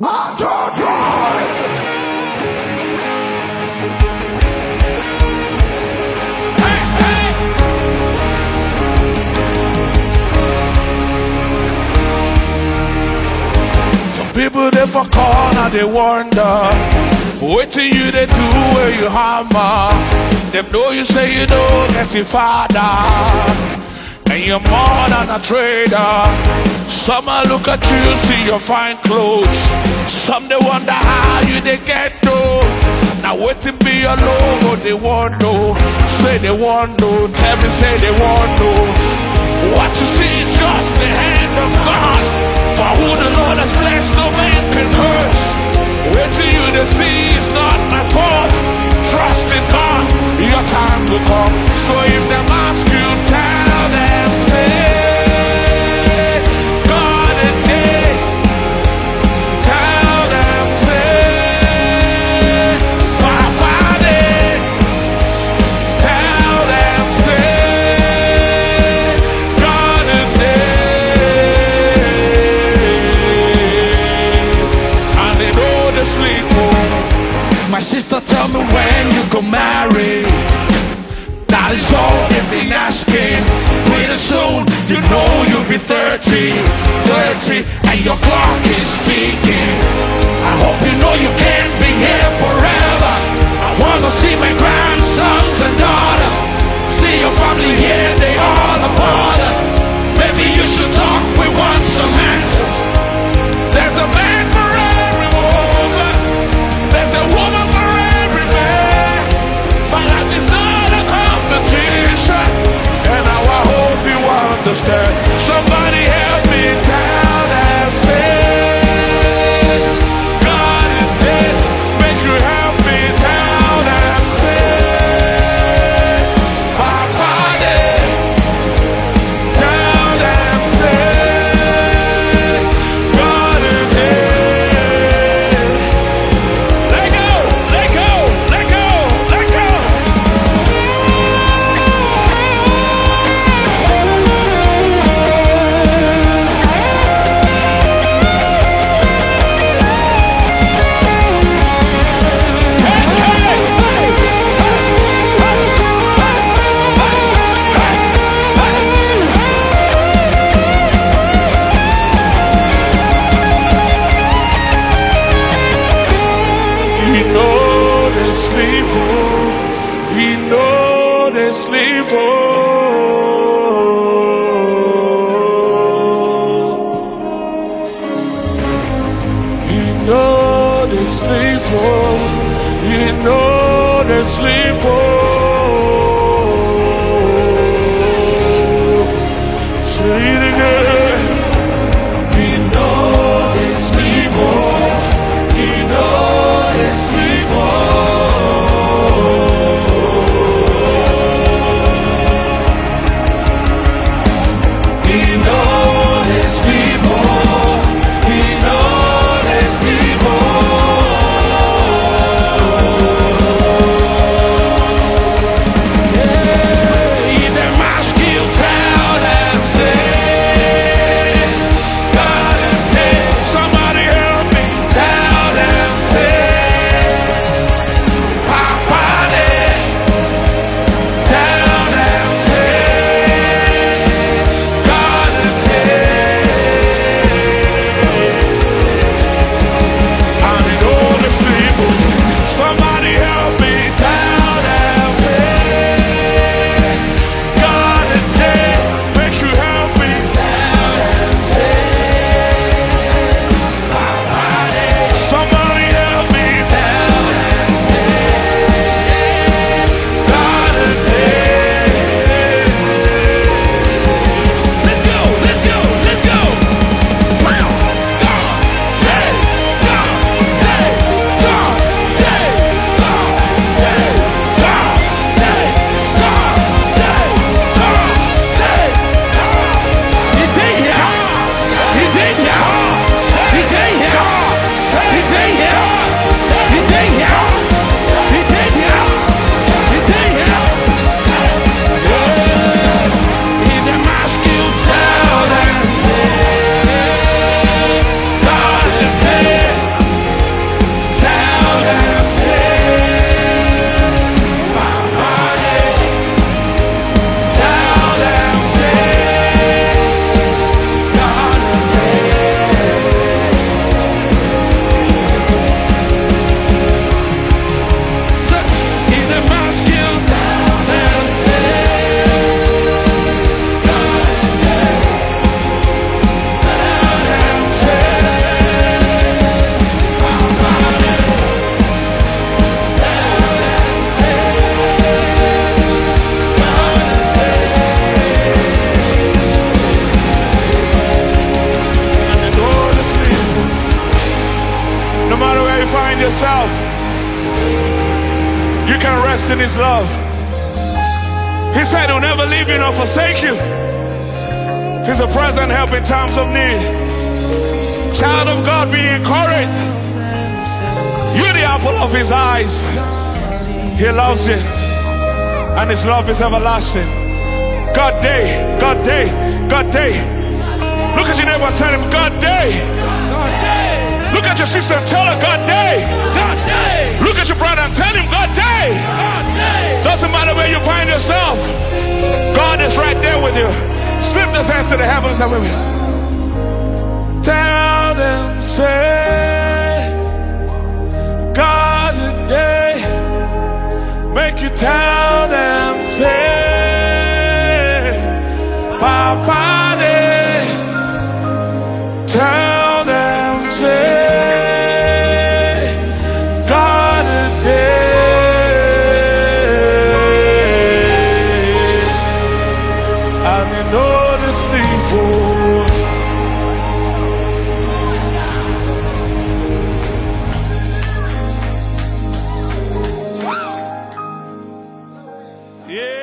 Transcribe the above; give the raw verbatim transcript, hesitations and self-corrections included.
People they for corner, they wonder what do you they do where you hammer. Them know you say you don't get your father, and you're more than a trader. Some a look at you, see your fine clothes. Some they wonder how you they get though. Now what to be your logo, they want know. Say they want know, tell me say they want know. What you see is just the hand of God. For who the Lord has blessed, no man can curse. Wait till you to see it's not my fault. Trust in God, your time will come. So if them ask you, tell them, say, God and day. Tell them, say, Papa day. Tell them, say, God and day. And they know the sleep. My sister, tell me when you go marry. That is all they've been asking. Pretty soon, you know you'll be thirty, thirty, and your clock is ticking. I hope you know you can't be here forever. I wanna see my grandsons and daughters. See your family here, they all a bother. Maybe you should talk, we want some answers. There's a man for every woman. There's a woman for every man. But life is not a competition. And now I hope you understand. Somebody help me tell them, say, God is dead. Make you help me tell them, say, Papa dead. Tell them, say, God is dead. Let go, let go, let go, let go. He know they sleep, oh. He know they sleep, oh. He know they sleep, oh. He know they sleep, oh. Say it again. He know they sleep, oh. He know they sleep, oh. He know they sleep, oh. He know they sleep, oh. yourself, you can rest in his love. He said he'll never leave you nor forsake you. He's a present help in times of need. Child of God, be encouraged. You're the apple of his eyes. He loves you, and his love is everlasting. God day, God day, God day. Look at your neighbor and tell him, God day. Look at your sister and tell her, God day. Look at your brother and tell him, God day. Doesn't matter where you find yourself, God is right there with you. Slip those hands to the heavens and with me. Tell them, say, God day. Make you tell them, say, Papa day. Tell them, say, God day. And you know the sleep for. Yeah.